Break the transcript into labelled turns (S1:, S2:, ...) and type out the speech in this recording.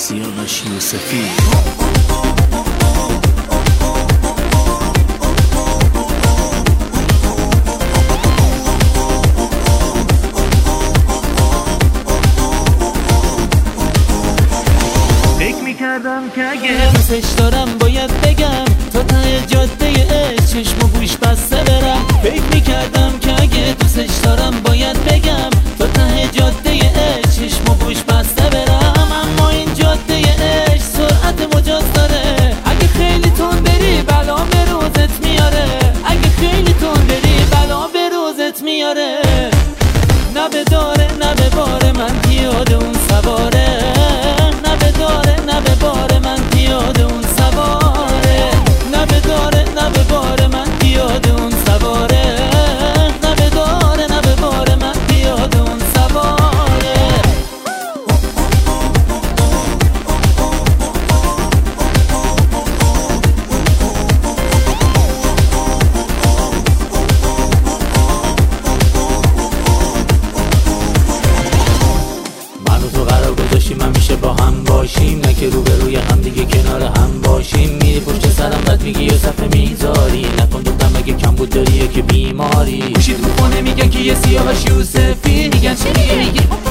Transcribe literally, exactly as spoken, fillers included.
S1: سیاوش یوسفی.
S2: کردم که اگه دوستش دارم باید بگم تا ته جاده عشق چشم و گوش بسته برم. فکر میکردم که اگه دوستش دارم باید بگم تا ته جاده عشق چشم و گوش بسته برم. اما این جاده عشق سرعت مجاز داره، اگه خیلی تون بری بلا به روزت میاره. اگه خیلی تون بری بلا به روزت میاره. نه به داره نه به باره من پیاده اون سواره. نه به داره نه به باره من پیاده اون سواره. نه به داره نه به باره من پیاده اون سواره. نه به داره نه به باره من پیاده اون سواره. منو تو قرار گذاشتیم همیشه با هم باشیم، نه که روبروی هم دیگه کنار هم باشیم. میری پشت سرم بد میگی یا صفحه میذاری، نکن دختم مگه کم بود داری یا که بیماری. گوشید رو خونه میگن که یه سیاوش یوسفی، میگن چی میگه؟